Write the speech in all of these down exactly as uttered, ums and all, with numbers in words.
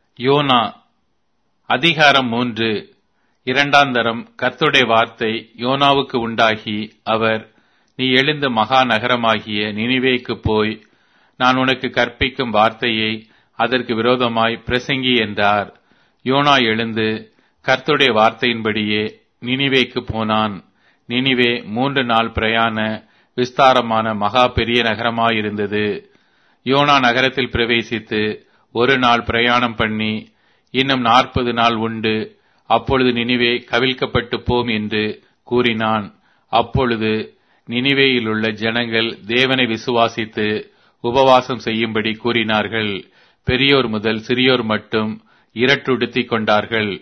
YONO அதிகாரம் மூன்று. இரண்டாந்தரம் கர்த்தருடைய வார்த்தை யோனாவுக்கு உண்டாகி, அவர், நீ எழுந்த மகா நகரமாகிய நினிவேக்கு போய், நான் உனக்கு கற்பிக்கும் வார்த்தையை அதற்கு விரோதமாய் பிரசங்கி என்றார். யோனா எழுந்து கர்த்தருடைய வார்த்தையின்படியே நினிவேக்கு போனான். நினிவே மூன்று நாள் பிரயாண விஸ்தாரமான மகா பெரிய நகரமாயிருந்தது. யோனா நகரத்தில் பிரவேசித்து ஒரு நாள் பிரயாணம் பண்ணி, இன்னும் நாற்பது நாள் உண்டு, அப்பொழுது நினிவே கவிழ்க்கப்பட்டு போம் என்று கூறினான். அப்பொழுது நினிவேயிலுள்ள ஜனங்கள் தேவனை விசுவாசித்து உபவாசம் செய்யும்படி கூறினார்கள். பெரியோர் முதல் சிறியோர் மட்டும் இரட்டுடுத்திக் கொண்டார்கள்.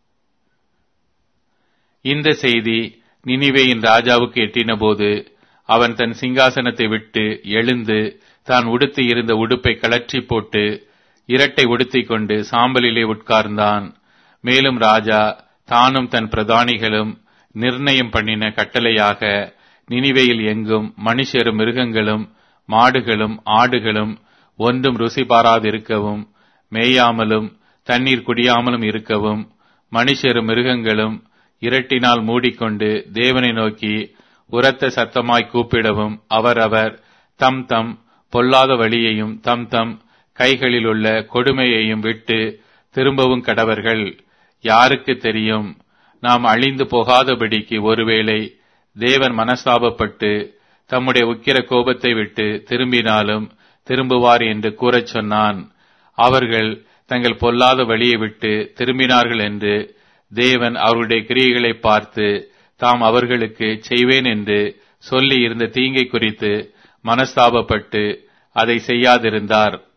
இந்த செய்தி நினிவேயின் ராஜாவுக்கு எட்டின போது, அவன் தன் சிங்காசனத்தை விட்டு எழுந்து தான் உடுத்தி இருந்த உடுப்பை கழற்றி போட்டு இரட்டை உடுத்திக் கொண்டு சாம்பலிலே உட்கார்ந்தான். மேலும் ராஜா தானும் தன் பிரதானிகளும் நிர்ணயம் பண்ணின கட்டளையாக நினிவேயில் எங்கும் மனுஷரும் மிருகங்களும் மாடுகளும் ஆடுகளும் ஒன்றும் ருசி பாராதிருக்கவும், மேயாமலும் தண்ணீர் குடியாமலும் இருக்கவும், மனுஷரும் மிருகங்களும் இரட்டினால் மூடிக்கொண்டு தேவனை நோக்கி உரத்த சத்தமாய் கூப்பிடவும், அவரவர் தம் தம் பொல்லாத வழியையும் தம் தம் கைகளில் உள்ள கொடுமையையும் விட்டு திரும்பவும் கடவர்கள். யாருக்கு தெரியும், நாம் அழிந்து போகாதபடிக்கு ஒருவேளை தேவன் மனஸ்தாபப்பட்டு தம்முடைய உக்கிர கோபத்தை விட்டு திரும்பினாலும் திரும்புவார் என்று கூறச் சொன்னான். அவர்கள் தங்கள் பொல்லாத வழியை விட்டு திரும்பினார்கள் என்று தேவன் அவர்களுடைய கிரியைகளை பார்த்து தாம் அவர்களுக்கு செய்வேன் என்று சொல்லி இருந்த தீங்கை குறித்து மனஸ்தாபப்பட்டு அதை செய்யாதிருந்தார்.